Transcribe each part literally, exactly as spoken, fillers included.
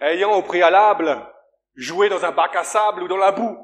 ayant au préalable joué dans un bac à sable ou dans la boue.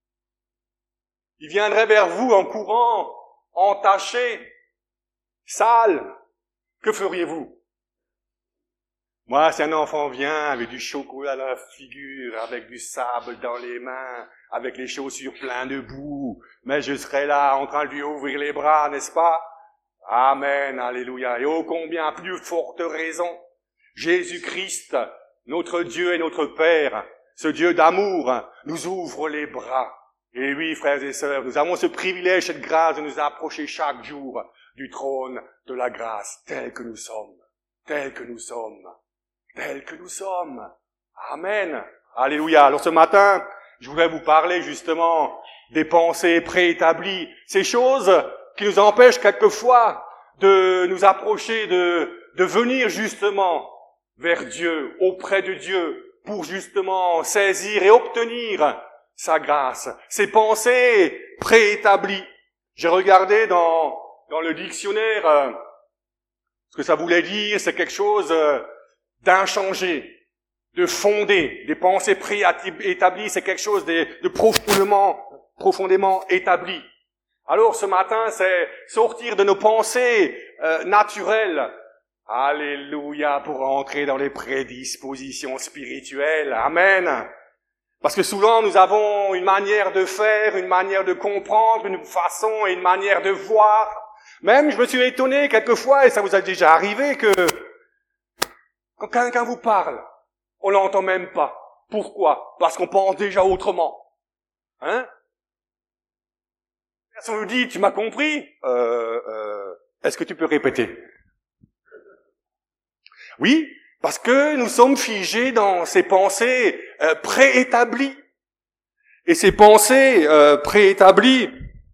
Il viendrait vers vous en courant, entaché, sale. Que feriez-vous? Moi, si un enfant vient avec du chocolat dans la figure, avec du sable dans les mains, avec les chaussures pleines de boue, mais je serai là en train de lui ouvrir les bras, n'est-ce pas? Amen, alléluia. Et ô combien plus forte raison, Jésus-Christ, notre Dieu et notre Père, ce Dieu d'amour, nous ouvre les bras. Et oui, frères et sœurs, nous avons ce privilège, cette grâce de nous approcher chaque jour du trône de la grâce, tel que nous sommes, tel que nous sommes. Tels que nous sommes. Amen. Alléluia. Alors ce matin, je voudrais vous parler justement des pensées préétablies, ces choses qui nous empêchent quelquefois de nous approcher, de, de venir justement vers Dieu, auprès de Dieu, pour justement saisir et obtenir sa grâce. Ces pensées préétablies. J'ai regardé dans, dans le dictionnaire euh, ce que ça voulait dire, c'est quelque chose euh, d'inchangé, de fondé. Des pensées préétablies, c'est quelque chose de, de profondément, profondément établi. Alors ce matin, c'est sortir de nos pensées euh, naturelles. Alléluia, pour entrer dans les prédispositions spirituelles. Amen. Parce que souvent, nous avons une manière de faire, une manière de comprendre, une façon et une manière de voir. Même, je me suis étonné quelquefois, et ça vous a déjà arrivé, que quand quelqu'un vous parle, on l'entend même pas. Pourquoi? Parce qu'on pense déjà autrement. Hein? Personne nous dit, tu m'as compris? Euh, euh, est-ce que tu peux répéter? Oui, parce que nous sommes figés dans ces pensées euh, préétablies. Et ces pensées euh, préétablies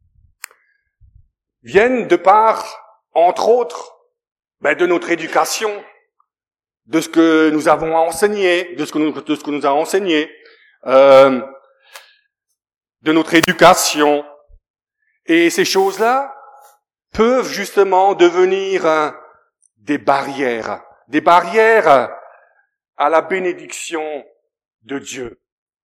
viennent de par, entre autres, ben, de notre éducation, de ce que nous avons enseigné, de ce que nous, de ce que nous a enseigné, euh, de notre éducation. Et ces choses-là peuvent justement devenir euh, des barrières, des barrières à la bénédiction de Dieu.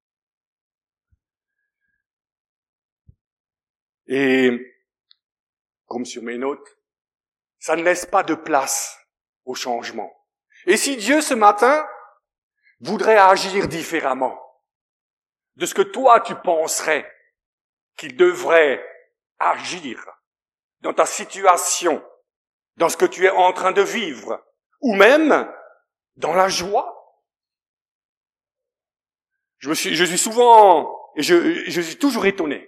Et, comme sur mes notes, ça ne laisse pas de place au changement. Et si Dieu, ce matin, voudrait agir différemment de ce que toi tu penserais qu'il devrait agir dans ta situation, dans ce que tu es en train de vivre, ou même dans la joie. Je me suis, je suis souvent, et je, je suis toujours étonné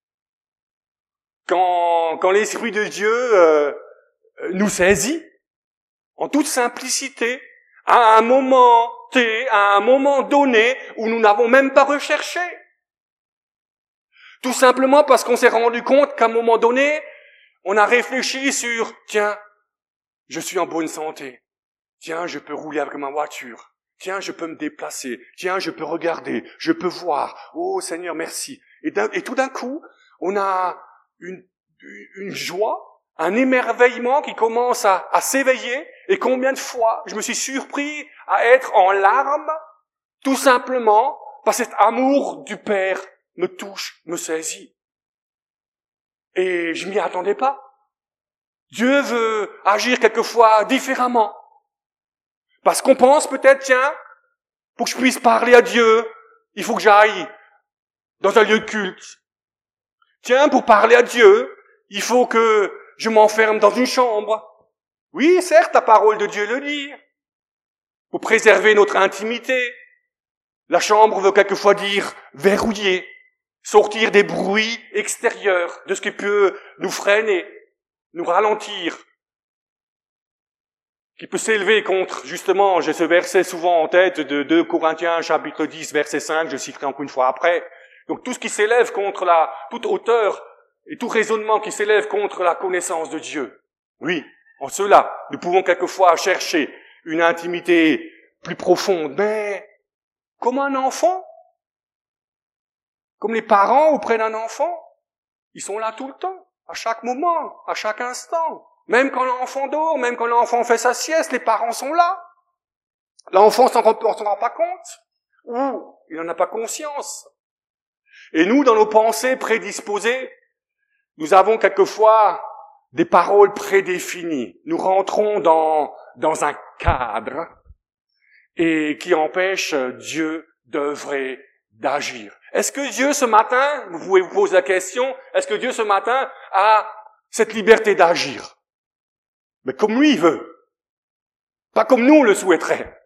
quand, quand l'Esprit de Dieu euh, nous saisit en toute simplicité, à un moment T, à un moment donné où nous n'avons même pas recherché. Tout simplement parce qu'on s'est rendu compte qu'à un moment donné, on a réfléchi sur, tiens, je suis en bonne santé. Tiens, je peux rouler avec ma voiture. Tiens, je peux me déplacer. Tiens, je peux regarder. Je peux voir. Oh Seigneur, merci. Et, et tout d'un coup, on a une, une joie, un émerveillement qui commence à, à s'éveiller. Et combien de fois je me suis surpris à être en larmes, tout simplement parce que cet amour du Père me touche, me saisit. Et je m'y attendais pas. Dieu veut agir quelquefois différemment. Parce qu'on pense peut-être, tiens, pour que je puisse parler à Dieu, il faut que j'aille dans un lieu de culte. Tiens, pour parler à Dieu, il faut que je m'enferme dans une chambre. Oui, certes, la parole de Dieu le dit. Pour préserver notre intimité. La chambre veut quelquefois dire verrouiller, sortir des bruits extérieurs, de ce qui peut nous freiner, nous ralentir, qui peut s'élever contre, justement, j'ai ce verset souvent en tête de deux Corinthiens, chapitre dix, verset cinq, je citerai encore une fois après. Donc tout ce qui s'élève contre la, toute hauteur et tout raisonnement qui s'élève contre la connaissance de Dieu. Oui, en cela, nous pouvons quelquefois chercher une intimité plus profonde, mais comme un enfant, comme les parents auprès d'un enfant, ils sont là tout le temps, à chaque moment, à chaque instant. Même quand l'enfant dort, même quand l'enfant fait sa sieste, les parents sont là. L'enfant s'en rend, s'en rend pas compte. ou il n'en a pas conscience. Et nous, dans nos pensées prédisposées, nous avons quelquefois des paroles prédéfinies. Nous rentrons dans, dans un cadre et qui empêche Dieu d'œuvrer, d'agir. Est-ce que Dieu ce matin, vous pouvez vous poser la question, est-ce que Dieu ce matin a cette liberté d'agir? Mais comme lui il veut. Pas comme nous on le souhaiterait.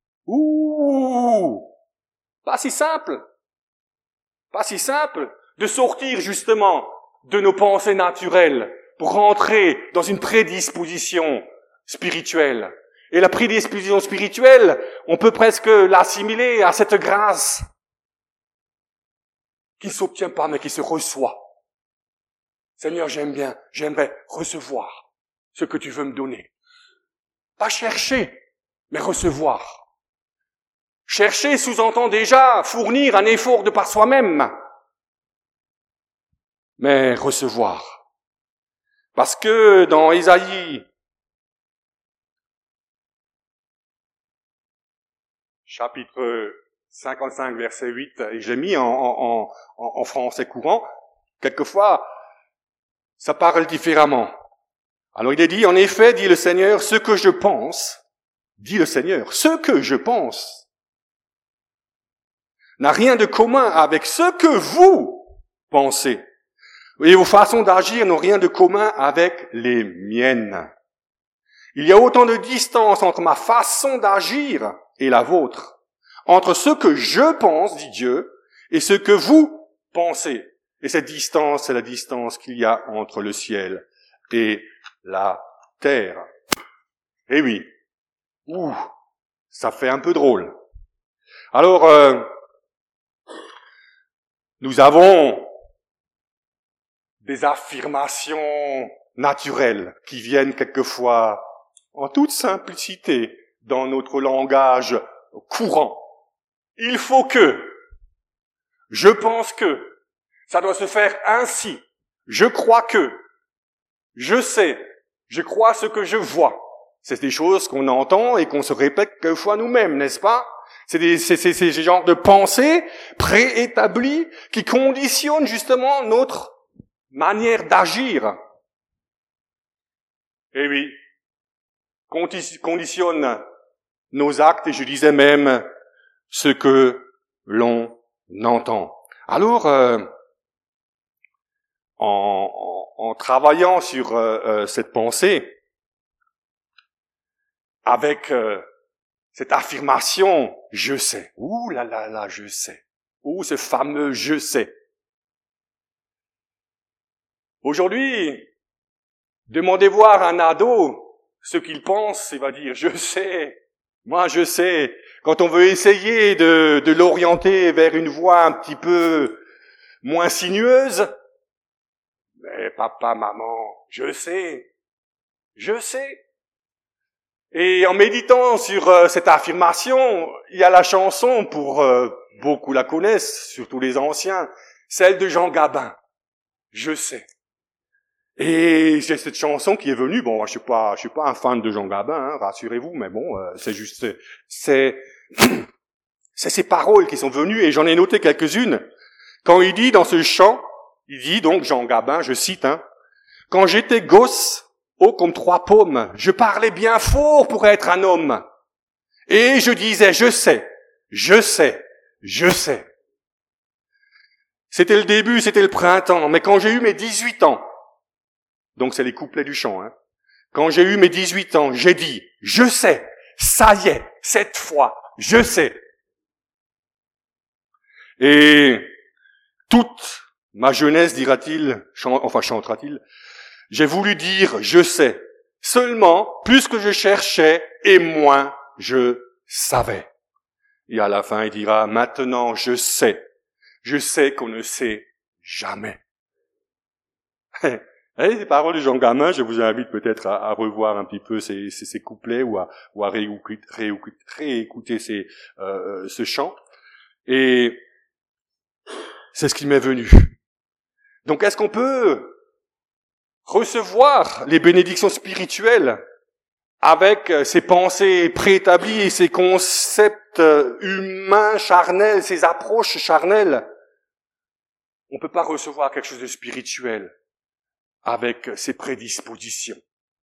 Ouh! Pas si simple. Pas si simple de sortir justement de nos pensées naturelles pour rentrer dans une prédisposition spirituelle. Et la prédisposition spirituelle, on peut presque l'assimiler à cette grâce qui ne s'obtient pas mais qui se reçoit. Seigneur, j'aime bien, j'aimerais recevoir ce que tu veux me donner. Pas chercher, mais recevoir. Chercher sous-entend déjà fournir un effort de par soi-même. Mais recevoir. Parce que dans Ésaïe, chapitre cinquante-cinq, verset huit, et j'ai mis en, en, en, en français courant, quelquefois, ça parle différemment. Alors il est dit, en effet, dit le Seigneur, ce que je pense, dit le Seigneur, ce que je pense, n'a rien de commun avec ce que vous pensez. Et vos façons d'agir n'ont rien de commun avec les miennes. Il y a autant de distance entre ma façon d'agir et la vôtre, entre ce que je pense, dit Dieu, et ce que vous pensez. Et cette distance, c'est la distance qu'il y a entre le ciel et la terre. Eh oui, ouh, ça fait un peu drôle. Alors, euh, nous avons des affirmations naturelles qui viennent quelquefois en toute simplicité dans notre langage courant. Il faut que, je pense que, ça doit se faire ainsi, je crois que, je sais, je crois ce que je vois. C'est des choses qu'on entend et qu'on se répète quelquefois nous-mêmes, n'est-ce pas? C'est des, c'est, c'est, c'est ce genre de pensées préétablies qui conditionnent justement notre manière d'agir. Eh oui, conditionnent nos actes et je disais même ce que l'on entend. Alors, euh, en, en, en travaillant sur euh, euh, cette pensée, avec euh, cette affirmation « je sais », ouh là là là, je sais, ouh ce fameux « je sais ». Aujourd'hui, demandez voir un ado ce qu'il pense, il va dire « je sais ». Moi, je sais, quand on veut essayer de, de l'orienter vers une voie un petit peu moins sinueuse, mais papa, maman, je sais, je sais. Et en méditant sur euh, cette affirmation, il y a la chanson, pour euh, beaucoup la connaissent, surtout les anciens, celle de Jean Gabin, je sais. Et c'est cette chanson qui est venue, bon, je suis pas, je suis pas un fan de Jean Gabin, hein, rassurez-vous, mais bon, euh, c'est juste, c'est, c'est ces paroles qui sont venues, et j'en ai noté quelques-unes. Quand il dit dans ce chant, il dit donc, Jean Gabin, je cite, hein, « Quand j'étais gosse, haut comme trois pommes, je parlais bien fort pour être un homme. Et je disais, je sais, je sais, je sais. » C'était le début, c'était le printemps, mais quand j'ai eu mes dix-huit ans, donc c'est les couplets du chant, hein. Quand j'ai eu mes dix-huit ans, j'ai dit, je sais, ça y est, cette fois, je sais. Et toute ma jeunesse, dira-t-il, chant, enfin chantera-t-il, j'ai voulu dire, je sais. Seulement, plus que je cherchais, et moins je savais. Et à la fin, il dira, maintenant je sais. Je sais qu'on ne sait jamais. Et les paroles de Jean Gabin, je vous invite peut-être à, à revoir un petit peu ces, ces, ces couplets ou à, ou à réécouter, réécouter, réécouter ces, euh, ce chant. Et c'est ce qui m'est venu. Donc est-ce qu'on peut recevoir les bénédictions spirituelles avec ses pensées préétablies et ses concepts humains charnels, ses approches charnelles, on ne peut pas recevoir quelque chose de spirituel avec ses prédispositions,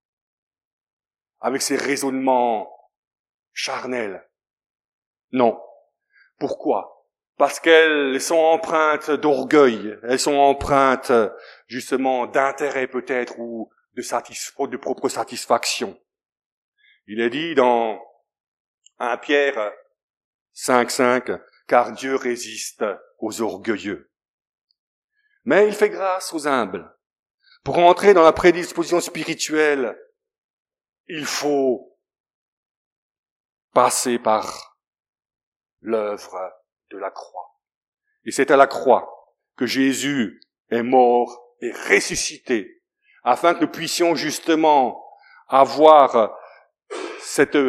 avec ses raisonnements charnels. Non. Pourquoi? Parce qu'elles sont empreintes d'orgueil, elles sont empreintes justement d'intérêt peut-être ou de, satisf- de propre satisfaction. Il est dit dans premier Pierre cinq cinq, car Dieu résiste aux orgueilleux. Mais il fait grâce aux humbles. Pour entrer dans la prédisposition spirituelle, il faut passer par l'œuvre de la croix. Et c'est à la croix que Jésus est mort et ressuscité, afin que nous puissions justement avoir cette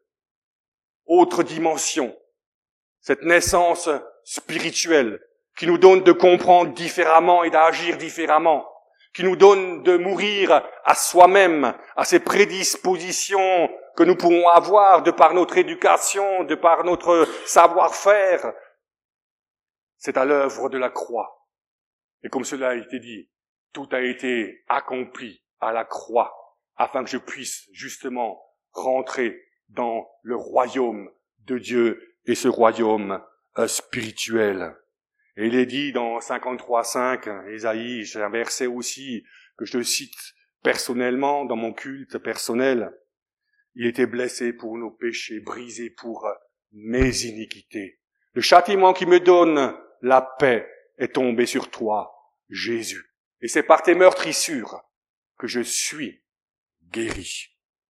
autre dimension, cette naissance spirituelle qui nous donne de comprendre différemment et d'agir différemment, qui nous donne de mourir à soi-même, à ces prédispositions que nous pouvons avoir de par notre éducation, de par notre savoir-faire. C'est à l'œuvre de la croix. Et comme cela a été dit, tout a été accompli à la croix, afin que je puisse justement rentrer dans le royaume de Dieu et ce royaume euh, spirituel. Et il est dit dans cinquante-trois cinq, Ésaïe, j'ai un verset aussi que je cite personnellement dans mon culte personnel. Il était blessé pour nos péchés, brisé pour mes iniquités. Le châtiment qui me donne la paix est tombé sur toi, Jésus. Et c'est par tes meurtrissures que je suis guéri.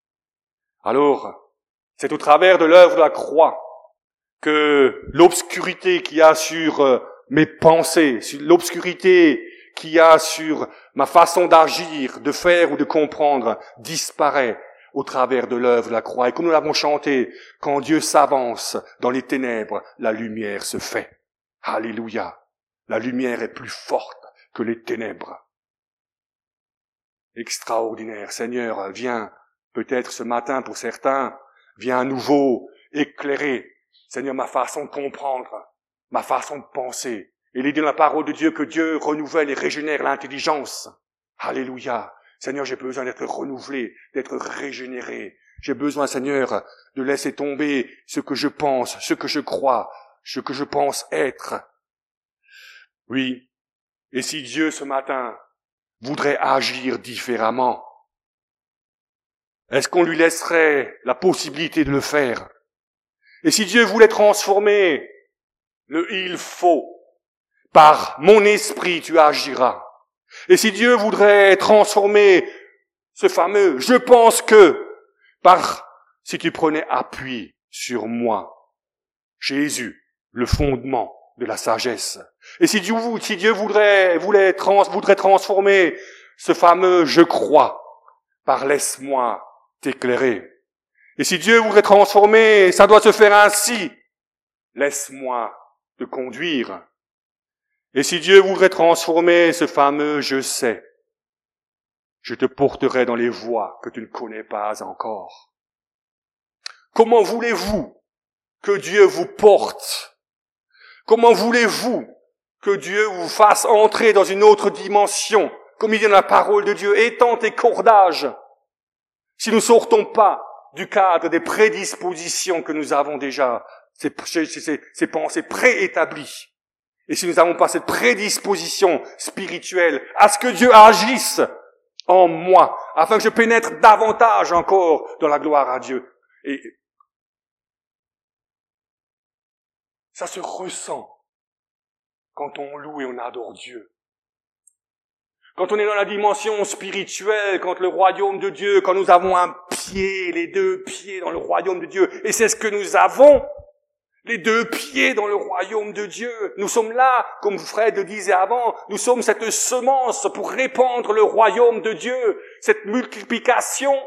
Alors, c'est au travers de l'œuvre de la croix que l'obscurité qu'il y a sur mes pensées, sur l'obscurité qu'il y a sur ma façon d'agir, de faire ou de comprendre, disparaît au travers de l'œuvre de la croix. Et comme nous l'avons chanté, quand Dieu s'avance dans les ténèbres, la lumière se fait. Alléluia. La lumière est plus forte que les ténèbres. Extraordinaire. Seigneur, viens peut-être ce matin pour certains, viens à nouveau éclairer, Seigneur, ma façon de comprendre, ma façon de penser. Il est dit dans la parole de Dieu que Dieu renouvelle et régénère l'intelligence. Alléluia. Seigneur, j'ai besoin d'être renouvelé, d'être régénéré. J'ai besoin, Seigneur, de laisser tomber ce que je pense, ce que je crois, ce que je pense être. Oui. Et si Dieu, ce matin, voudrait agir différemment, est-ce qu'on lui laisserait la possibilité de le faire? Et si Dieu voulait transformer le « il faut », par mon esprit tu agiras. Et si Dieu voudrait transformer ce fameux « je pense que », par si tu prenais appui sur moi, Jésus, le fondement de la sagesse. Et si Dieu, si Dieu voudrait, voulait trans, voudrait transformer ce fameux « je crois », par « laisse-moi t'éclairer ». Et si Dieu voudrait transformer, ça doit se faire ainsi, laisse-moi te conduire. Et si Dieu voudrait transformer ce fameux « je sais », je te porterai dans les voies que tu ne connais pas encore. Comment voulez-vous que Dieu vous porte? Comment voulez-vous que Dieu vous fasse entrer dans une autre dimension, comme il dit dans la parole de Dieu, étends tes cordages, si nous ne sortons pas du cadre des prédispositions que nous avons déjà, ces, ces, ces, ces pensées préétablies. Et si nous n'avons pas cette prédisposition spirituelle à ce que Dieu agisse en moi, afin que je pénètre davantage encore dans la gloire à Dieu. Et ça se ressent quand on loue et on adore Dieu. Quand on est dans la dimension spirituelle, quand le royaume de Dieu, quand nous avons un pied, les deux pieds dans le royaume de Dieu, et c'est ce que nous avons, les deux pieds dans le royaume de Dieu. Nous sommes là, comme Fred le disait avant, nous sommes cette semence pour répandre le royaume de Dieu, cette multiplication.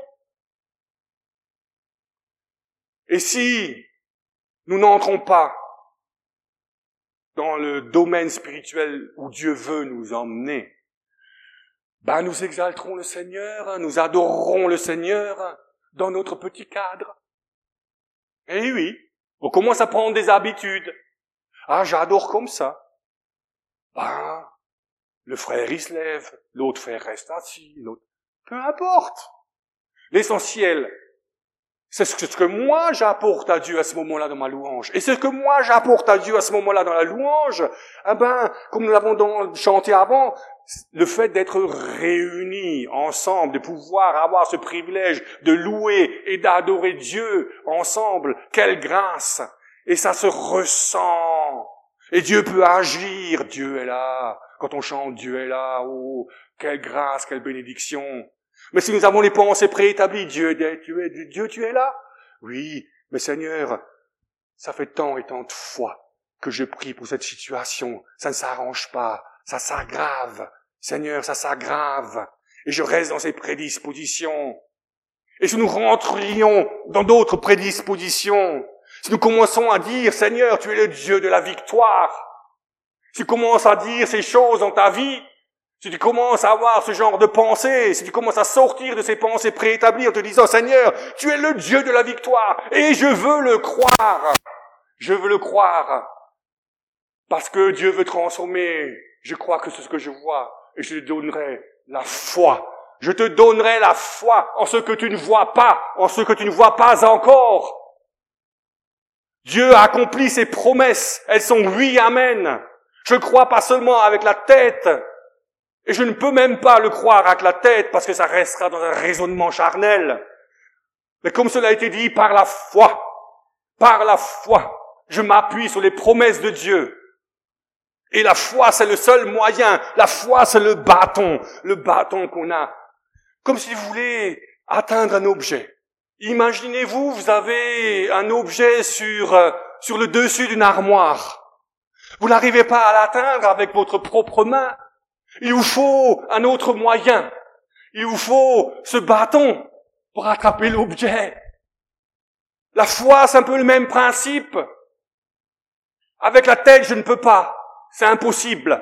Et si nous n'entrons pas dans le domaine spirituel où Dieu veut nous emmener, ben nous exalterons le Seigneur, nous adorerons le Seigneur, dans notre petit cadre. Eh oui, on commence à prendre des habitudes. Ah, j'adore comme ça. Ben, le frère il se lève, l'autre frère reste assis, l'autre... Peu importe. L'essentiel, c'est ce que moi j'apporte à Dieu à ce moment-là dans ma louange. Et ce que moi j'apporte à Dieu à ce moment-là dans la louange, eh ben, comme nous l'avons chanté avant, le fait d'être réunis ensemble, de pouvoir avoir ce privilège de louer et d'adorer Dieu ensemble, quelle grâce! Et ça se ressent. Et Dieu peut agir. Dieu est là. Quand on chante, Dieu est là. Oh, quelle grâce, quelle bénédiction. Mais si nous avons les pensées préétablies, Dieu, Dieu, Dieu, tu es là? Oui, mais Seigneur, ça fait tant et tant de fois que je prie pour cette situation. Ça ne s'arrange pas. Ça s'aggrave. Seigneur, ça s'aggrave. Et je reste dans ces prédispositions. Et si nous rentrions dans d'autres prédispositions, si nous commençons à dire, Seigneur, tu es le Dieu de la victoire, si tu commences à dire ces choses dans ta vie, si tu commences à avoir ce genre de pensée, si tu commences à sortir de ces pensées préétablies en te disant, Seigneur, tu es le Dieu de la victoire, et je veux le croire, je veux le croire, parce que Dieu veut transformer, je crois que c'est ce que je vois, et je te donnerai la foi, je te donnerai la foi en ce que tu ne vois pas, en ce que tu ne vois pas encore. Dieu a accompli ses promesses, elles sont oui, amen. Je ne crois pas seulement avec la tête, et je ne peux même pas le croire avec la tête parce que ça restera dans un raisonnement charnel. Mais comme cela a été dit, par la foi, par la foi, je m'appuie sur les promesses de Dieu. Et la foi, c'est le seul moyen. La foi, c'est le bâton, le bâton qu'on a. Comme si vous voulez atteindre un objet. Imaginez-vous, vous avez un objet sur, euh, sur le dessus d'une armoire. Vous n'arrivez pas à l'atteindre avec votre propre main. Il vous faut un autre moyen. Il vous faut ce bâton pour attraper l'objet. La foi, c'est un peu le même principe. Avec la tête, je ne peux pas. C'est impossible.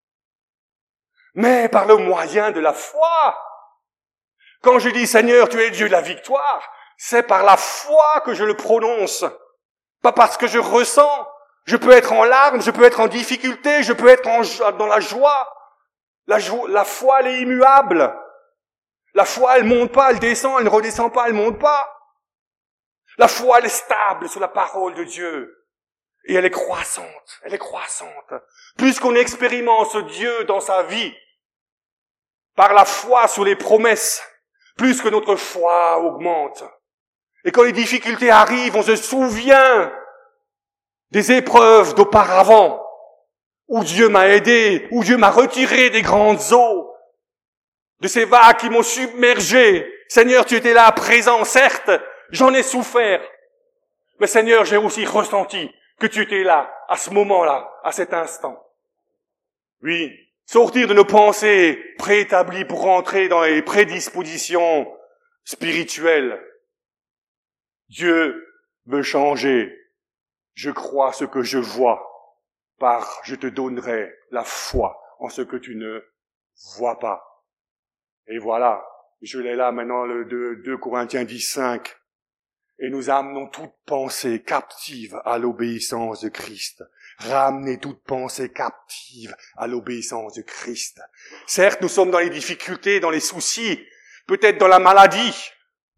Mais par le moyen de la foi, quand je dis Seigneur, tu es le Dieu de la victoire, c'est par la foi que je le prononce. Pas parce que je ressens. Je peux être en larmes, je peux être en difficulté, je peux être en, dans la joie. La, jo- la foi, elle est immuable. La foi, elle monte pas, elle descend, elle ne redescend pas, elle monte pas. La foi, elle est stable sur la parole de Dieu. Et elle est croissante, elle est croissante. Puisqu'on expérimente ce Dieu dans sa vie, par la foi sur les promesses, plus que notre foi augmente. Et quand les difficultés arrivent, on se souvient des épreuves d'auparavant, où Dieu m'a aidé, où Dieu m'a retiré des grandes eaux, de ces vagues qui m'ont submergé. Seigneur, tu étais là, présent, certes, j'en ai souffert. Mais Seigneur, j'ai aussi ressenti que tu étais là, à ce moment-là, à cet instant. Oui, sortir de nos pensées préétablies pour rentrer dans les prédispositions spirituelles. Dieu veut changer. Je crois ce que je vois, par je te donnerai la foi en ce que tu ne vois pas. Et voilà, je l'ai là maintenant, le deux Corinthiens dix, cinq. Et nous amenons toute pensée captive à l'obéissance de Christ. Ramenez toute pensée captive à l'obéissance de Christ. Certes, nous sommes dans les difficultés, dans les soucis, peut-être dans la maladie.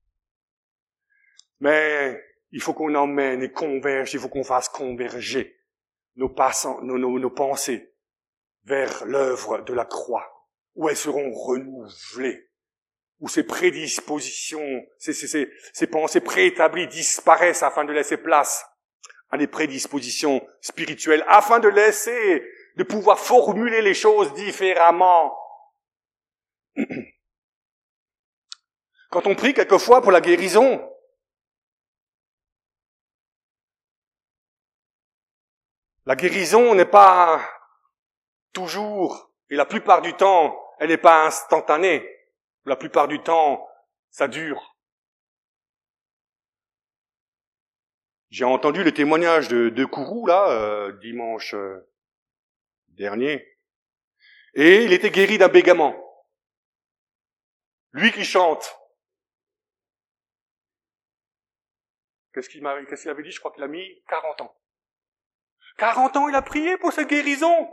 Mais il faut qu'on emmène et converge, il faut qu'on fasse converger nos, passants, nos, nos, nos pensées vers l'œuvre de la croix, où elles seront renouvelées, où ces prédispositions, ces, ces, ces, ces pensées préétablies disparaissent afin de laisser place à des prédispositions spirituelles, afin de laisser, de pouvoir formuler les choses différemment. Quand on prie quelquefois pour la guérison, la guérison n'est pas toujours, et la plupart du temps, elle n'est pas instantanée. La plupart du temps, ça dure. J'ai entendu le témoignage de, de Kourou, là, euh, dimanche euh, dernier. Et il était guéri d'un bégaiement. Lui qui chante. qu'est-ce qu'il m'avait, qu'est-ce qu'il avait dit? Je crois qu'il a mis quarante ans. quarante ans, il a prié pour cette guérison.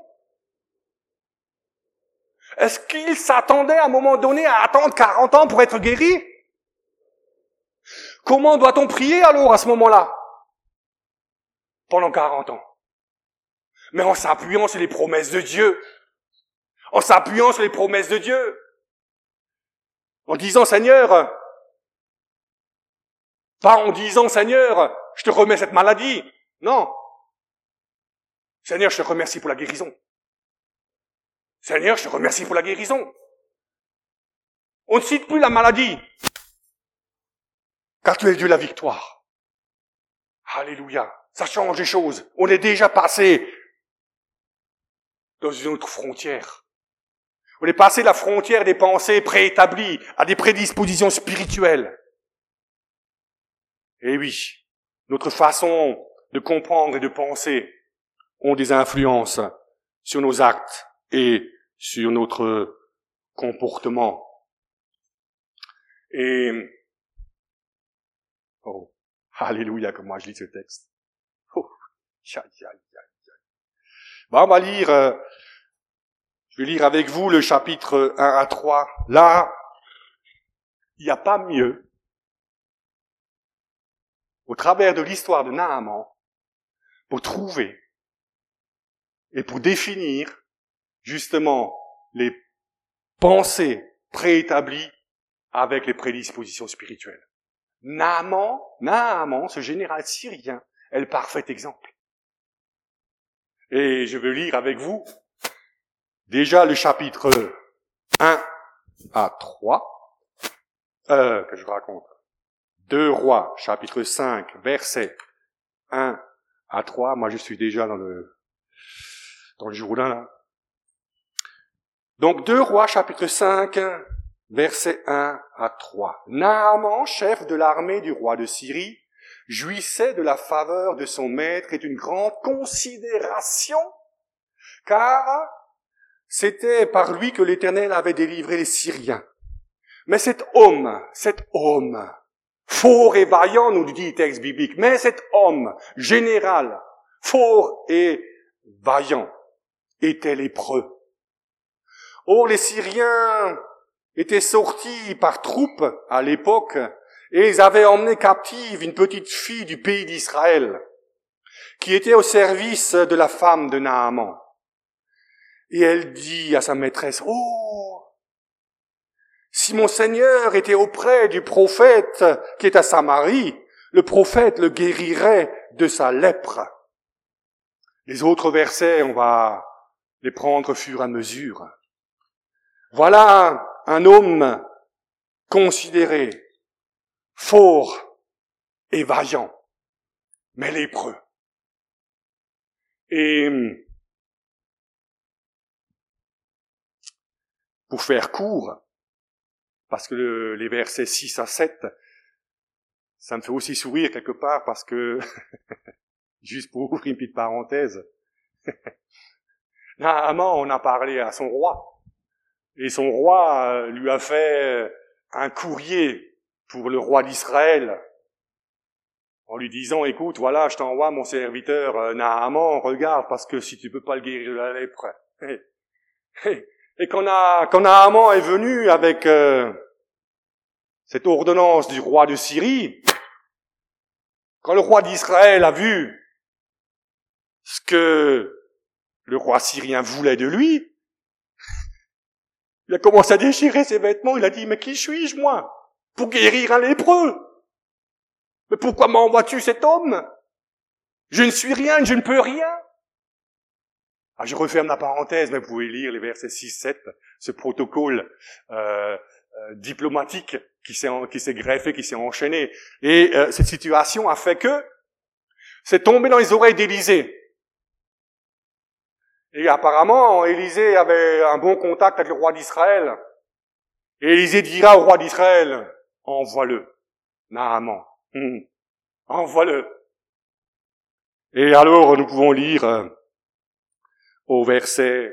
Est-ce qu'il s'attendait à un moment donné à attendre quarante ans pour être guéri? Comment doit-on prier alors à ce moment-là? Pendant quarante ans. Mais en s'appuyant sur les promesses de Dieu. En s'appuyant sur les promesses de Dieu. En disant, Seigneur, pas en disant, Seigneur, je te remets cette maladie. Non. Seigneur, je te remercie pour la guérison. Seigneur, je te remercie pour la guérison. On ne cite plus la maladie. Car tu es le Dieu de la victoire. Alléluia. Ça change les choses. On est déjà passé dans une autre frontière. On est passé de la frontière des pensées préétablies à des prédispositions spirituelles. Et oui, notre façon de comprendre et de penser ont des influences sur nos actes et sur notre comportement. Et, oh, alléluia, comme moi je lis ce texte. Oh, aïe, aïe, aïe, aïe. Bon, on va lire, euh, je vais lire avec vous le chapitre un à trois. Là, il n'y a pas mieux, au travers de l'histoire de Naaman, pour trouver et pour définir justement les pensées préétablies avec les prédispositions spirituelles. Naaman, Naaman, ce général syrien, est le parfait exemple. Et je veux lire avec vous déjà le chapitre un à trois, euh, que je raconte. deux Rois, chapitre cinq, versets un à trois. Moi, je suis déjà dans le, dans le Jourdain, là. Donc, deux Rois, chapitre cinq, versets un à trois. Naaman, chef de l'armée du roi de Syrie, jouissait de la faveur de son maître et d'une grande considération, car c'était par lui que l'Éternel avait délivré les Syriens. Mais cet homme, cet homme, fort et vaillant, nous dit le texte biblique, mais cet homme, général, fort et vaillant, était lépreux. Or, les Syriens étaient sortis par troupes à l'époque, et ils avaient emmené captive une petite fille du pays d'Israël, qui était au service de la femme de Naaman. Et elle dit à sa maîtresse, « Oh, si mon Seigneur était auprès du prophète qui est à Samarie, le prophète le guérirait de sa lèpre. » Les autres versets, on va les prendre au fur et à mesure. Voilà un homme considéré, fort et vaillant, mais lépreux. Et pour faire court, parce que le, les versets six à sept, ça me fait aussi sourire quelque part parce que, juste pour ouvrir une petite parenthèse, Naaman, on a parlé à son roi, et son roi lui a fait un courrier pour le roi d'Israël, en lui disant, écoute, voilà, je t'envoie mon serviteur Naaman, regarde, parce que si tu peux pas le guérir de la lèpre. Et quand, a, quand Naaman est venu avec euh, cette ordonnance du roi de Syrie, quand le roi d'Israël a vu ce que le roi syrien voulait de lui, il a commencé à déchirer ses vêtements, il a dit, mais qui suis-je, moi, pour guérir un lépreux? Mais pourquoi m'envoies-tu cet homme? Je ne suis rien, je ne peux rien. Ah, je referme la parenthèse, mais vous pouvez lire les versets six sept, ce protocole euh, euh, diplomatique qui s'est, qui s'est greffé, qui s'est enchaîné. Et euh, cette situation a fait que c'est tombé dans les oreilles d'Élisée. Et apparemment, Élisée avait un bon contact avec le roi d'Israël. Et Élisée dira au roi d'Israël, envoie-le, Naaman, hum, envoie-le. Et alors, nous pouvons lire euh, au verset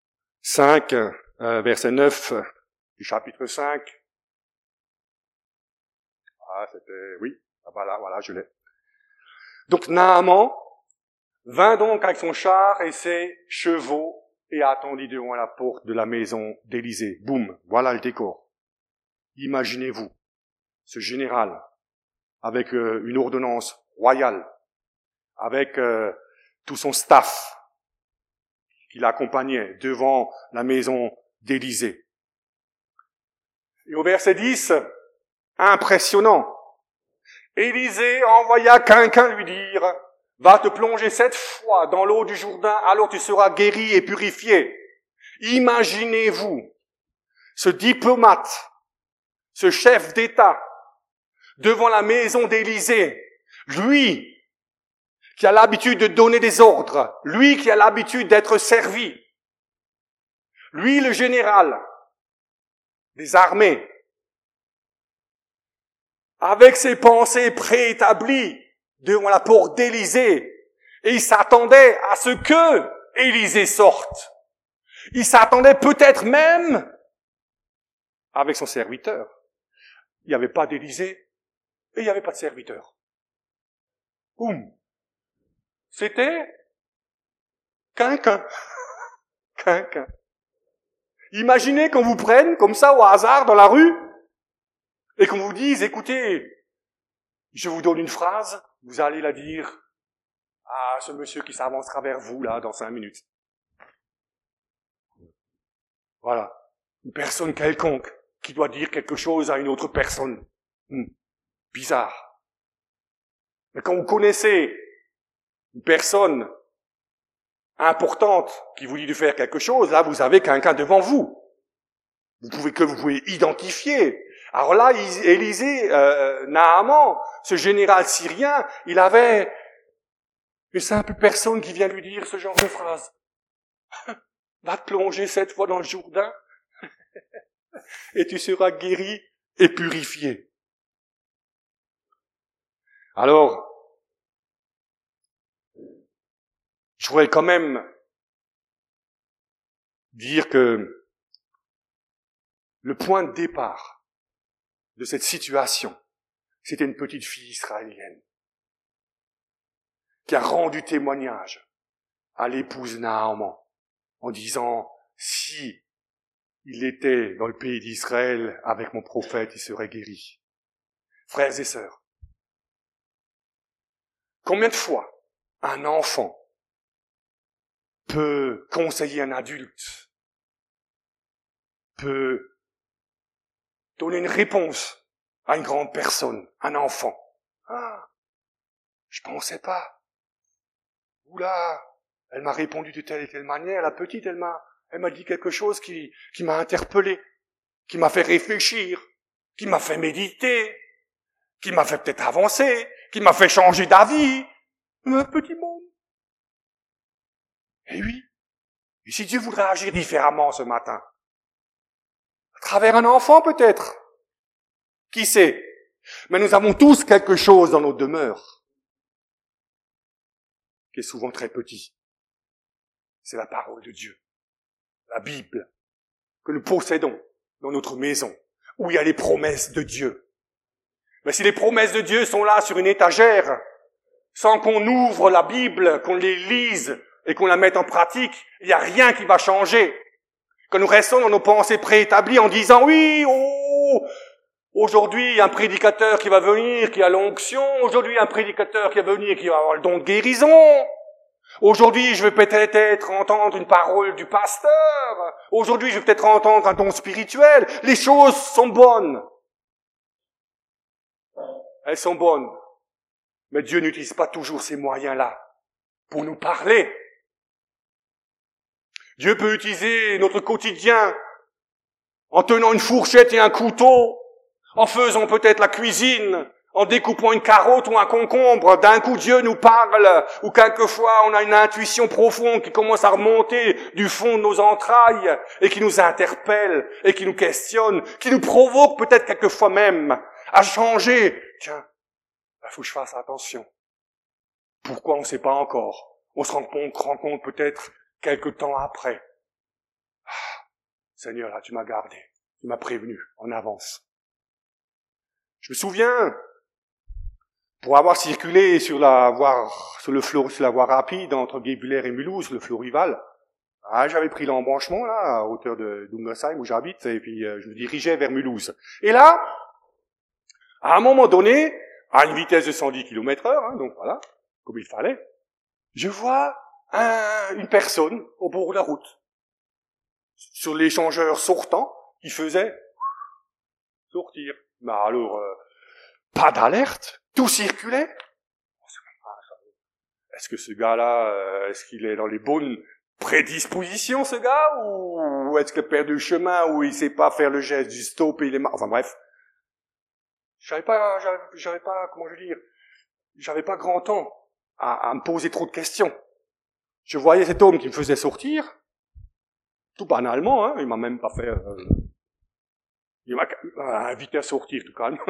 cinq, euh, verset neuf du chapitre cinq. Voilà, c'était, oui, voilà, voilà, je l'ai. Donc Naaman vint donc avec son char et ses chevaux et attendit devant la porte de la maison d'Élysée. Boum, voilà le décor. Imaginez-vous, ce général, avec euh, une ordonnance royale, avec euh, tout son staff qui l'accompagnait devant la maison d'Élysée. Et au verset dix, impressionnant, Élysée envoya quelqu'un lui dire, « Va te plonger sept fois dans l'eau du Jourdain, alors tu seras guéri et purifié. » Imaginez-vous, ce diplomate, ce chef d'État, devant la maison d'Élysée, lui qui a l'habitude de donner des ordres, lui qui a l'habitude d'être servi, lui le général des armées, avec ses pensées préétablies devant la porte d'Élysée, et il s'attendait à ce que Élysée sorte. Il s'attendait peut-être même avec son serviteur. Il n'y avait pas d'Élysée et il n'y avait pas de serviteur. Boum. C'était quelqu'un. Quelqu'un. Imaginez qu'on vous prenne comme ça au hasard dans la rue et qu'on vous dise, écoutez, je vous donne une phrase, vous allez la dire à ce monsieur qui s'avancera vers vous là dans cinq minutes. Voilà. Une personne quelconque qui doit dire quelque chose à une autre personne. Hmm. Bizarre. Mais quand vous connaissez une personne importante qui vous dit de faire quelque chose, là vous avez quelqu'un devant vous. Vous pouvez que vous pouvez identifier. Alors là, Élysée, euh, Naaman, ce général syrien, il avait une simple personne qui vient lui dire ce genre de phrase. Va te plonger sept fois dans le Jourdain et tu seras guéri et purifié. Alors, je voudrais quand même dire que le point de départ de cette situation, c'était une petite fille israélienne qui a rendu témoignage à l'épouse Naaman en disant « Si il était dans le pays d'Israël avec mon prophète, il serait guéri. » Frères et sœurs, combien de fois un enfant peut conseiller un adulte, peut donner une réponse à une grande personne, un enfant. Ah, je pensais pas. Oula, elle m'a répondu de telle et telle manière, la petite, elle m'a, elle m'a dit quelque chose qui, qui m'a interpellé, qui m'a fait réfléchir, qui m'a fait méditer, qui m'a fait peut-être avancer, qui m'a fait changer d'avis. Un petit monde. Et oui. Et si Dieu voudrait agir différemment ce matin? À travers un enfant peut-être. Qui sait? Mais nous avons tous quelque chose dans nos demeures qui est souvent très petit. C'est la parole de Dieu. La Bible que nous possédons dans notre maison où il y a les promesses de Dieu. Mais si les promesses de Dieu sont là sur une étagère, sans qu'on ouvre la Bible, qu'on les lise et qu'on la mette en pratique, il n'y a rien qui va changer. Quand nous restons dans nos pensées préétablies en disant « Oui, oh, aujourd'hui, il y a un prédicateur qui va venir, qui a l'onction. Aujourd'hui, il y a un prédicateur qui va venir, qui va avoir le don de guérison. Aujourd'hui, je vais peut-être entendre une parole du pasteur. Aujourd'hui, je vais peut-être entendre un don spirituel. Les choses sont bonnes. Elles sont bonnes. Mais Dieu n'utilise pas toujours ces moyens-là pour nous parler. Dieu peut utiliser notre quotidien en tenant une fourchette et un couteau, en faisant peut-être la cuisine, en découpant une carotte ou un concombre. D'un coup, Dieu nous parle, ou quelquefois on a une intuition profonde qui commence à remonter du fond de nos entrailles et qui nous interpelle et qui nous questionne, qui nous provoque peut-être quelquefois même à changer. Tiens, il faut que je fasse attention. Pourquoi on ne sait pas encore? On se rend compte, rend compte peut-être quelque temps après. Ah, Seigneur, là, tu m'as gardé, tu m'as prévenu en avance. Je me souviens Pour avoir circulé sur la voie, sur le flot, sur la voie rapide entre Guebwiller et Mulhouse, le flot rival, ah, j'avais pris l'embranchement, là, à hauteur de d'Ungersheim, où j'habite, et puis euh, je me dirigeais vers Mulhouse. Et là, à un moment donné, à une vitesse de cent dix kilomètres heure, hein, donc voilà, comme il fallait, je vois un, une personne au bord de la route, sur l'échangeur sortant, qui faisait sortir. Mais alors, euh, pas d'alerte, tout circulait. Est-ce que ce gars-là, euh, est-ce qu'il est dans les bonnes prédispositions, ce gars, ou est-ce qu'il perd du chemin, ou il sait pas faire le geste du stop et il est marre. Enfin bref. J'avais pas, j'avais, j'avais pas, comment je veux dire, j'avais pas grand temps à, à me poser trop de questions. Je voyais cet homme qui me faisait sortir, tout banalement, hein, il m'a même pas fait, euh, il m'a invité à sortir, tout calme.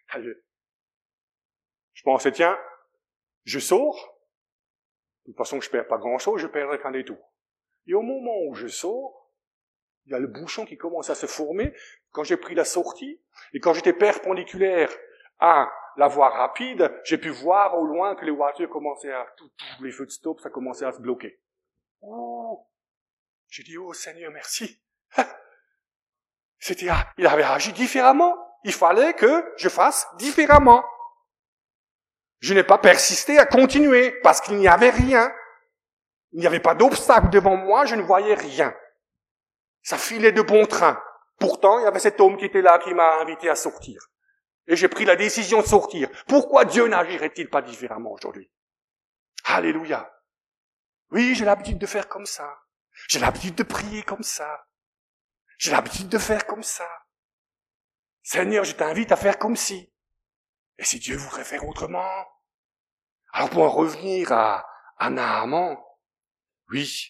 Je pensais, tiens, je sors, de toute façon je perds pas grand chose, je perdrai qu'un détour. Et au moment où je sors, il y a le bouchon qui commence à se former. Quand j'ai pris la sortie, et quand j'étais perpendiculaire à la voie rapide, j'ai pu voir au loin que les voitures commençaient à, tous les feux de stop, ça commençait à se bloquer. Oh! J'ai dit, oh Seigneur, merci. C'était, il avait agi différemment. Il fallait que je fasse différemment. Je n'ai pas persisté à continuer, parce qu'il n'y avait rien. Il n'y avait pas d'obstacle devant moi, je ne voyais rien. Ça filait de bon train. Pourtant, il y avait cet homme qui était là, qui m'a invité à sortir. Et j'ai pris la décision de sortir. Pourquoi Dieu n'agirait-il pas différemment aujourd'hui? Alléluia. Oui, j'ai l'habitude de faire comme ça. J'ai l'habitude de prier comme ça. J'ai l'habitude de faire comme ça. Seigneur, je t'invite à faire comme si. Et si Dieu voudrait faire autrement? Alors pour en revenir à, à Naaman, oui.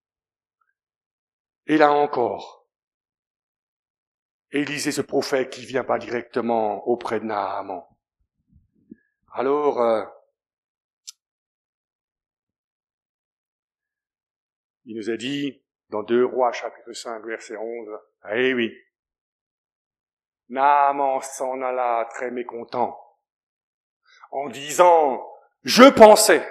Et là encore, Élisée, ce prophète qui vient pas directement auprès de Naaman. Alors, euh, il nous a dit, dans deux Rois, chapitre cinq, verset onze, eh oui, Naaman s'en alla très mécontent, en disant, je pensais.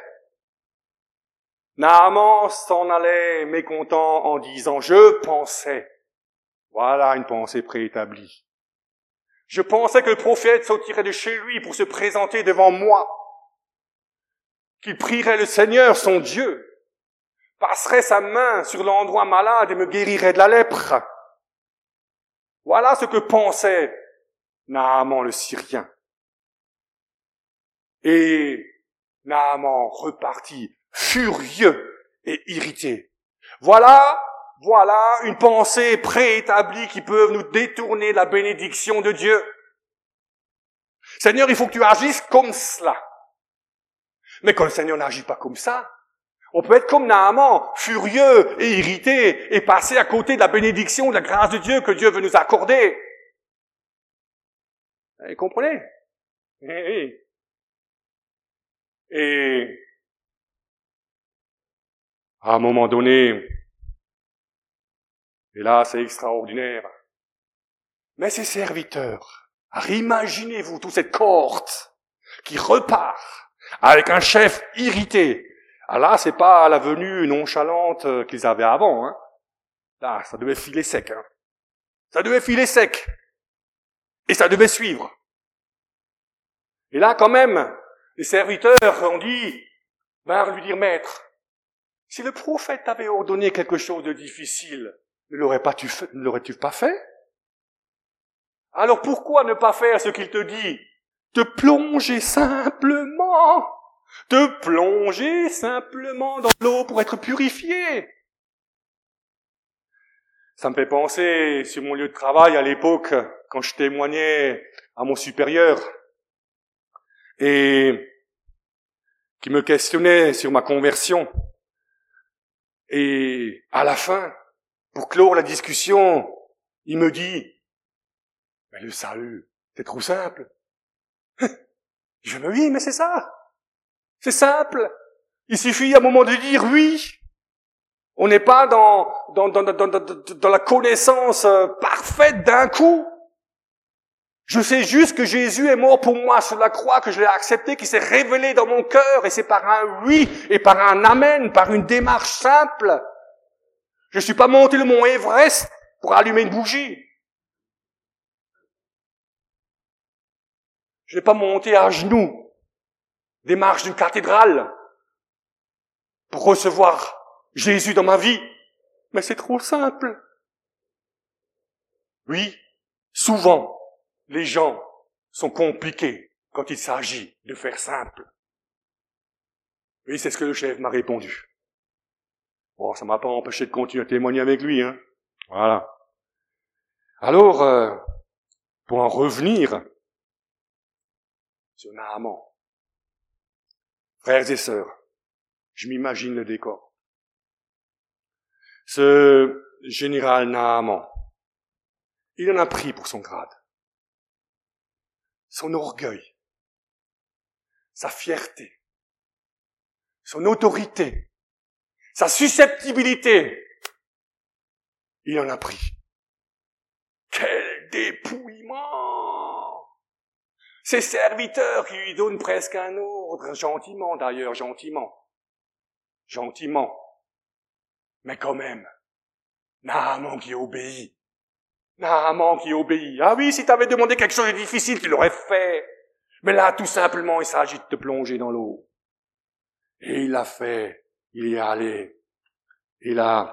Naaman s'en allait mécontent en disant, je pensais. Voilà une pensée préétablie. Je pensais que le prophète sortirait de chez lui pour se présenter devant moi, qu'il prierait le Seigneur, son Dieu, passerait sa main sur l'endroit malade et me guérirait de la lèpre. Voilà ce que pensait Naaman le Syrien. Et Naaman repartit furieux et irrité. Voilà, voilà une pensée préétablie qui peut nous détourner la bénédiction de Dieu. Seigneur, il faut que tu agisses comme cela. Mais quand le Seigneur n'agit pas comme ça, on peut être comme Naaman, furieux et irrité, et passer à côté de la bénédiction, de la grâce de Dieu que Dieu veut nous accorder. Vous comprenez? Et, et à un moment donné, et là c'est extraordinaire, mais ces serviteurs, alors imaginez-vous toute cette cohorte qui repart avec un chef irrité. Ah là, c'est pas la venue nonchalante qu'ils avaient avant, hein. Là, ça devait filer sec, hein. Ça devait filer sec. Et ça devait suivre. Et là, quand même, les serviteurs ont dit, ben, lui dire, maître, si le prophète t'avait ordonné quelque chose de difficile, ne l'aurais pas tu fait, ne l'aurais-tu pas fait? Alors pourquoi ne pas faire ce qu'il te dit? Te plonger simplement, te plonger simplement dans l'eau pour être purifié. Ça me fait penser sur mon lieu de travail à l'époque, quand je témoignais à mon supérieur, et qui me questionnait sur ma conversion. Et à la fin, pour clore la discussion, il me dit, mais le salut, c'est trop simple. Je me dis, mais c'est ça. C'est simple. Il suffit à un moment de dire oui. On n'est pas dans, dans, dans, dans, dans, dans la connaissance parfaite d'un coup. Je sais juste que Jésus est mort pour moi sur la croix, que je l'ai accepté, qu'il s'est révélé dans mon cœur, et c'est par un oui et par un amen, par une démarche simple. Je suis pas monté le mont Everest pour allumer une bougie. Je n'ai pas monté à genoux des marches d'une cathédrale pour recevoir Jésus dans ma vie. Mais c'est trop simple. Oui, souvent, les gens sont compliqués quand il s'agit de faire simple. Oui, c'est ce que le chef m'a répondu. Bon, ça m'a pas empêché de continuer à témoigner avec lui, hein. Voilà. Alors, euh, pour en revenir sur Naaman, frères et sœurs, je m'imagine le décor. Ce général Naaman, il en a pris pour son grade, son orgueil, sa fierté, son autorité, sa susceptibilité. Il en a pris. Quel dépouillement! Ses serviteurs qui lui donnent presque un ordre, gentiment d'ailleurs, gentiment. Gentiment. Mais quand même, Naaman qui obéit. Naaman qui obéit. Ah oui, si t'avais demandé quelque chose de difficile, tu l'aurais fait. Mais là, tout simplement, il s'agit de te plonger dans l'eau. Et il l'a fait. Il y est allé. Et là,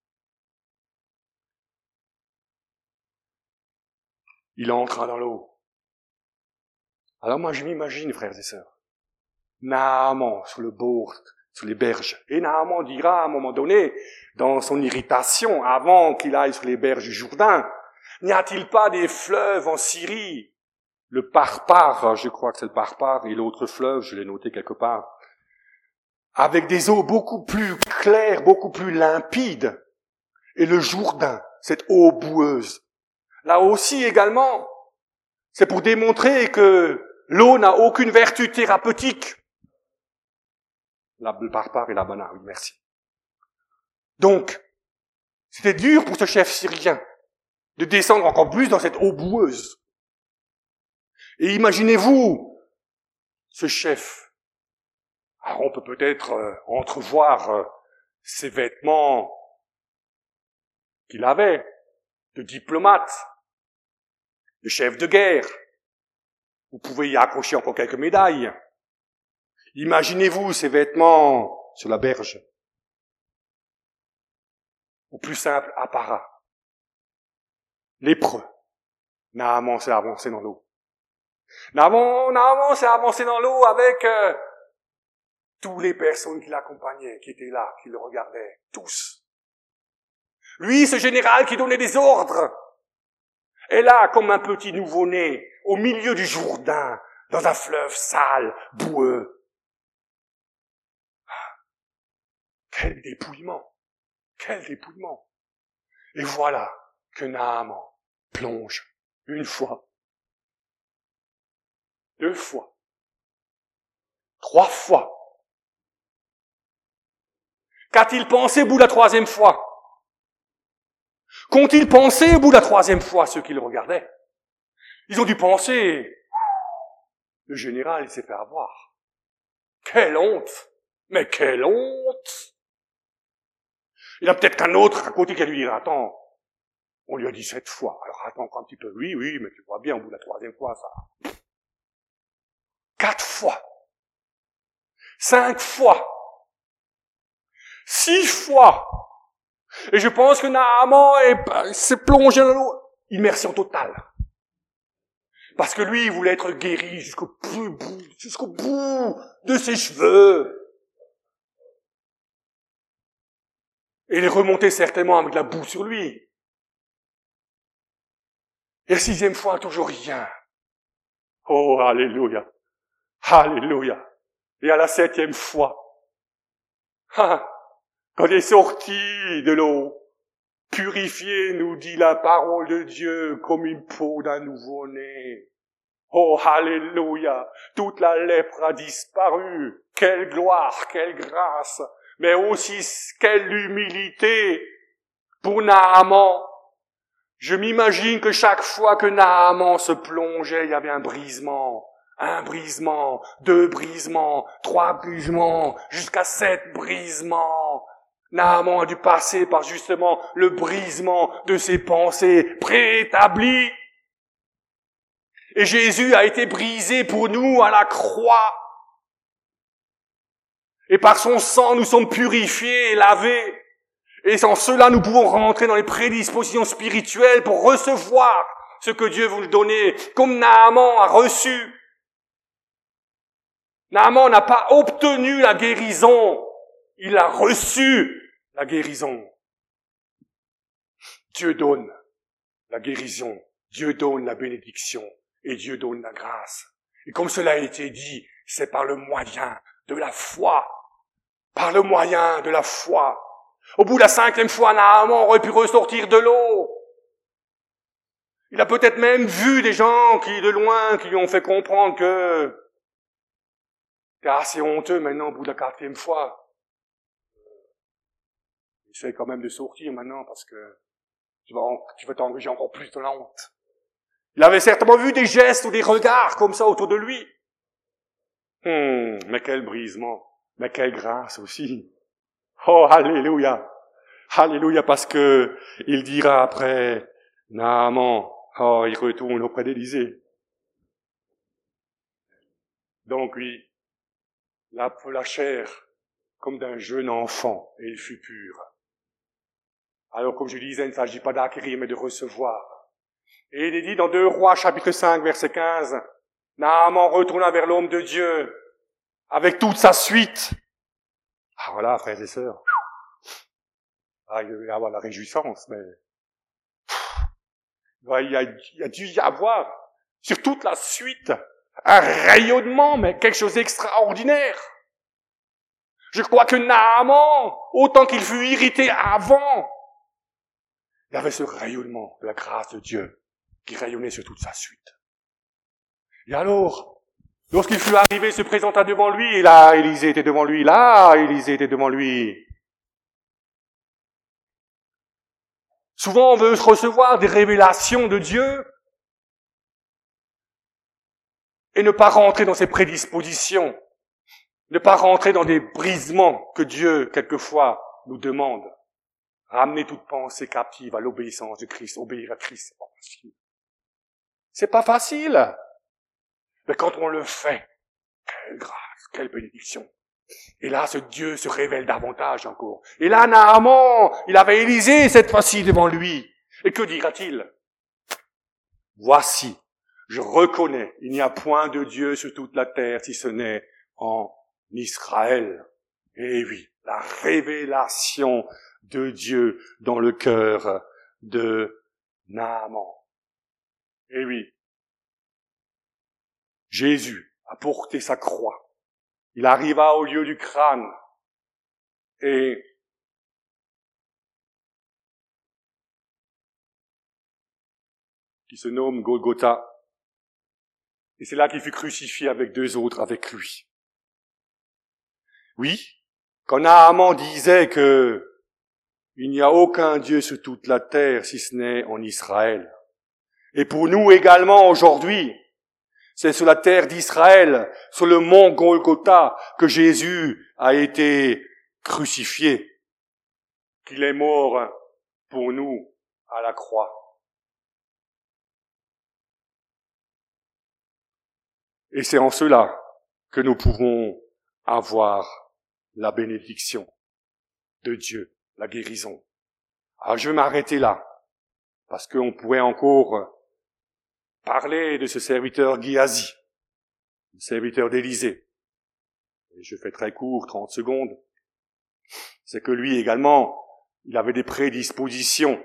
il entra dans l'eau. Alors moi, je m'imagine, frères et sœurs, Naaman sur le bord, sur les berges. Et Naaman dira à un moment donné, dans son irritation, avant qu'il aille sur les berges du Jourdain, n'y a-t-il pas des fleuves en Syrie? Le Parpar, je crois que c'est le Parpar, et l'autre fleuve, je l'ai noté quelque part, avec des eaux beaucoup plus claires, beaucoup plus limpides. Et le Jourdain, cette eau boueuse. Là aussi également, c'est pour démontrer que l'eau n'a aucune vertu thérapeutique. La, le Parpar et la banane, oui, merci. Donc, c'était dur pour ce chef syrien de descendre encore plus dans cette eau boueuse. Et imaginez-vous, ce chef. Alors on peut peut-être euh, entrevoir euh, ses vêtements qu'il avait, de diplomate, de chef de guerre. Vous pouvez y accrocher encore quelques médailles. Imaginez-vous ces vêtements sur la berge. Au plus simple apparat. Lépreux. Naaman s'est avancé dans l'eau. Naaman, Naaman s'est avancé dans l'eau avec euh, toutes les personnes qui l'accompagnaient, qui étaient là, qui le regardaient, tous. Lui, ce général qui donnait des ordres, est là comme un petit nouveau-né, au milieu du Jourdain, dans un fleuve sale, boueux. Quel dépouillement! Quel dépouillement! Et voilà que Naaman plonge une fois, deux fois, trois fois. Qu'a-t-il pensé au bout de la troisième fois? Qu'ont-ils pensé au bout de la troisième fois, ceux qui le regardaient? Ils ont dû penser, le général, il s'est fait avoir. Quelle honte! Mais quelle honte! Il y a peut-être qu'un autre à côté qui a lui dire, attends, on lui a dit sept fois, alors attends encore un petit peu, oui, oui, mais tu vois bien, au bout de la troisième fois, ça. Quatre fois. Cinq fois. Six fois. Et je pense que Naaman s'est plongé dans l'eau. Immersion totale. Parce que lui, il voulait être guéri jusqu'au bout, jusqu'au bout de ses cheveux. Et il est remonté certainement avec la boue sur lui. Et la sixième fois, toujours rien. Oh, alléluia. Alléluia. Et à la septième fois, ah, quand il est sorti de l'eau, purifié, nous dit la parole de Dieu, comme une peau d'un nouveau-né. Oh, alléluia. Toute la lèpre a disparu. Quelle gloire, quelle grâce. Mais aussi, quelle humilité pour Naaman. Je m'imagine que chaque fois que Naaman se plongeait, il y avait un brisement. Un brisement, deux brisements, trois brisements, jusqu'à sept brisements. Naaman a dû passer par justement le brisement de ses pensées préétablies. Et Jésus a été brisé pour nous à la croix. Et par son sang, nous sommes purifiés et lavés. Et sans cela, nous pouvons rentrer dans les prédispositions spirituelles pour recevoir ce que Dieu veut nous donner, comme Naaman a reçu. Naaman n'a pas obtenu la guérison, il a reçu la guérison. Dieu donne la guérison, Dieu donne la bénédiction et Dieu donne la grâce. Et comme cela a été dit, c'est par le moyen de la foi, par le moyen de la foi. Au bout de la cinquième fois, Naaman aurait pu ressortir de l'eau. Il a peut-être même vu des gens qui, de loin, qui lui ont fait comprendre que c'est assez honteux maintenant, au bout de la quatrième fois. Essaye quand même de sortir maintenant parce que tu vas, tu vas t'engager encore plus de la honte. Il avait certainement vu des gestes ou des regards comme ça autour de lui. Hum, mais quel brisement, mais quelle grâce aussi. Oh, alléluia, alléluia, parce que il dira après, Naaman, oh, il retourne auprès d'Élisée. Donc oui, la, la chair comme d'un jeune enfant, et il fut pur. Alors, comme je disais, il ne s'agit pas d'acquérir, mais de recevoir. Et il est dit dans deux Rois, chapitre cinq, verset quinze, Naaman retourna vers l'homme de Dieu, avec toute sa suite. Ah voilà, frères et sœurs. Ah, il devait y avoir la réjouissance, mais il y a, il y a dû y avoir, sur toute la suite, un rayonnement, mais quelque chose d'extraordinaire. Je crois que Naaman, autant qu'il fut irrité avant, il y avait ce rayonnement de la grâce de Dieu qui rayonnait sur toute sa suite. Et alors, lorsqu'il fut arrivé, il se présenta devant lui, et là, Élisée était devant lui, là, Élisée était devant lui. Souvent, on veut recevoir des révélations de Dieu et ne pas rentrer dans ses prédispositions. Ne pas rentrer dans des brisements que Dieu, quelquefois, nous demande. Ramener toute pensée captive à l'obéissance de Christ. Obéir à Christ, c'est pas facile. C'est pas facile. Mais quand on le fait, quelle grâce, quelle bénédiction. Et là, ce Dieu se révèle davantage encore. Et là, Naaman, il avait Élisée cette fois-ci devant lui. Et que dira-t-il? Voici, je reconnais, il n'y a point de Dieu sur toute la terre si ce n'est en Israël. Et oui, la révélation de Dieu dans le cœur de Naaman. Et oui, Jésus a porté sa croix. Il arriva au lieu du crâne et qui se nomme Golgotha. Et c'est là qu'il fut crucifié avec deux autres avec lui. Oui, quand Naaman disait que il n'y a aucun Dieu sur toute la terre si ce n'est en Israël. Et pour nous également aujourd'hui, c'est sur la terre d'Israël, sur le mont Golgotha, que Jésus a été crucifié, qu'il est mort pour nous à la croix. Et c'est en cela que nous pouvons avoir la bénédiction de Dieu, la guérison. Alors je vais m'arrêter là, parce qu'on pourrait encore parler de ce serviteur Géasi, le serviteur d'Élisée. Et je fais très court, trente secondes. C'est que lui également, il avait des prédispositions.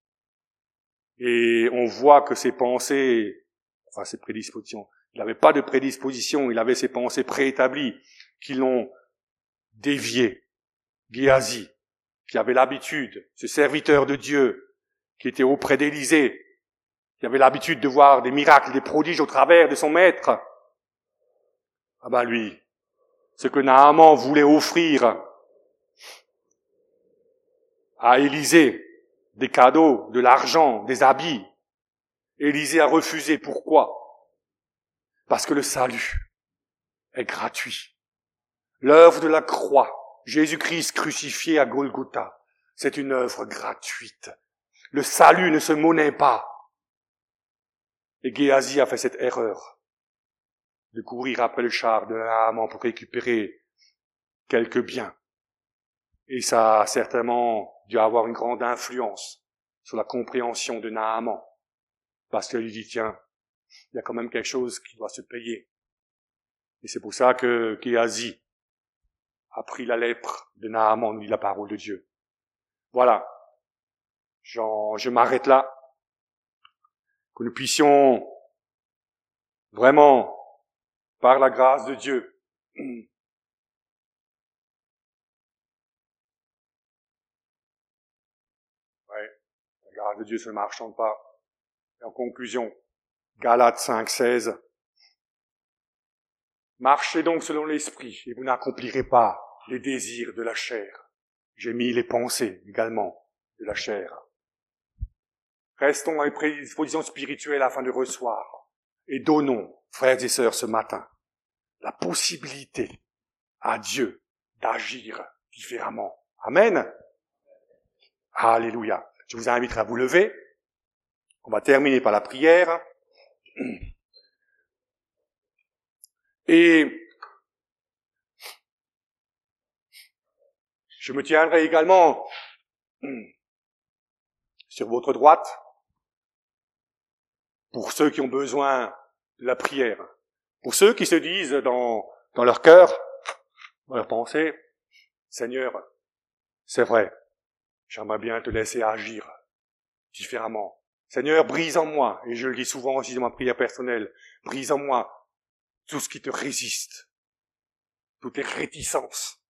Et on voit que ses pensées, enfin ses prédispositions, il n'avait pas de prédisposition, il avait ses pensées préétablies qui l'ont dévié. Géasi, qui avait l'habitude, ce serviteur de Dieu, qui était auprès d'Élisée, qui avait l'habitude de voir des miracles, des prodiges au travers de son maître. Ah ben lui, ce que Naaman voulait offrir à Élisée, des cadeaux, de l'argent, des habits. Élisée a refusé. Pourquoi? Parce que le salut est gratuit. L'œuvre de la croix, Jésus-Christ crucifié à Golgotha, c'est une œuvre gratuite. Le salut ne se monnaie pas. Et Géasi a fait cette erreur de courir après le char de Naaman pour récupérer quelques biens. Et ça a certainement dû avoir une grande influence sur la compréhension de Naaman. Parce qu'il dit, tiens, il y a quand même quelque chose qui doit se payer. Et c'est pour ça que Géasi a pris la lèpre de Naaman, nous dit la parole de Dieu. Voilà. J'en, je m'arrête là. Que nous puissions vraiment, par la grâce de Dieu, ouais, la grâce de Dieu se ne marchande pas. Et en conclusion, Galates cinq, seize. Marchez donc selon l'esprit, et vous n'accomplirez pas les désirs de la chair. J'ai mis les pensées également de la chair. Restons dans les prédispositions spirituelles afin de recevoir. Et donnons, frères et sœurs, ce matin, la possibilité à Dieu d'agir différemment. Amen. Alléluia. Je vous invite à vous lever. On va terminer par la prière. Et je me tiendrai également sur votre droite pour ceux qui ont besoin de la prière. Pour ceux qui se disent dans, dans leur cœur, dans leur pensée, Seigneur, c'est vrai, j'aimerais bien te laisser agir différemment. Seigneur, brise en moi, et je le dis souvent aussi dans ma prière personnelle, brise en moi tout ce qui te résiste, toutes les réticences.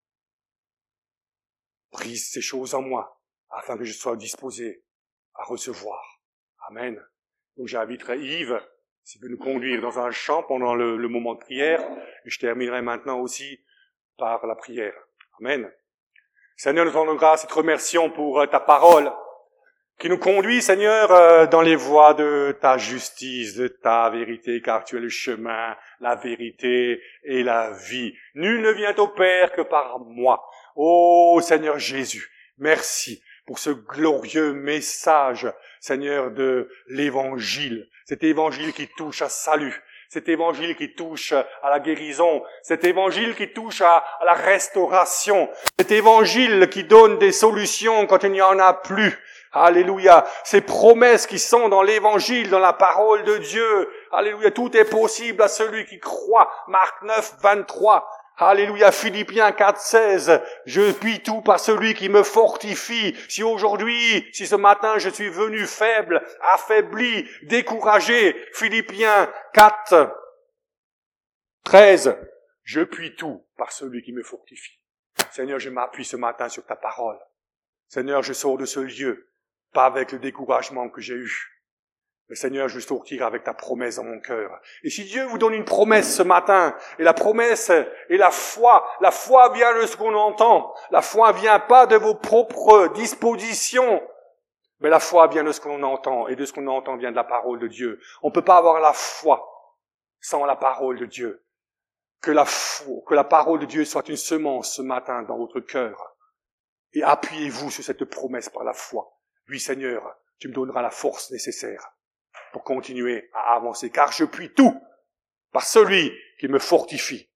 Brise ces choses en moi, afin que je sois disposé à recevoir. Amen. Donc j'inviterai Yves, s'il veut nous conduire dans un chant pendant le, le moment de prière, et je terminerai maintenant aussi par la prière. Amen. Seigneur, nous te rendons grâce et te remercions pour ta parole, qui nous conduit, Seigneur, dans les voies de ta justice, de ta vérité, car tu es le chemin, la vérité et la vie. Nul ne vient au Père que par moi. Ô Seigneur Jésus, merci pour ce glorieux message, Seigneur, de l'Évangile. Cet Évangile qui touche à salut, cet Évangile qui touche à la guérison, cet Évangile qui touche à, à la restauration, cet Évangile qui donne des solutions quand il n'y en a plus. Alléluia. Ces promesses qui sont dans l'Évangile, dans la parole de Dieu. Alléluia. Tout est possible à celui qui croit. Marc neuf, vingt-trois. Alléluia. Philippiens quatre, seize. Je puis tout par celui qui me fortifie. Si aujourd'hui, si ce matin je suis venu faible, affaibli, découragé, Philippiens quatre, treize. Je puis tout par celui qui me fortifie. Seigneur, je m'appuie ce matin sur ta parole. Seigneur, je sors de ce lieu, pas avec le découragement que j'ai eu. Mais Seigneur, je sortirai avec ta promesse dans mon cœur. Et si Dieu vous donne une promesse ce matin, et la promesse est la foi, la foi vient de ce qu'on entend. La foi vient pas de vos propres dispositions, mais la foi vient de ce qu'on entend, et de ce qu'on entend vient de la parole de Dieu. On ne peut pas avoir la foi sans la parole de Dieu. Que la foi, que la parole de Dieu soit une semence ce matin dans votre cœur. Et appuyez-vous sur cette promesse par la foi. Oui, Seigneur, tu me donneras la force nécessaire pour continuer à avancer, car je puis tout par celui qui me fortifie.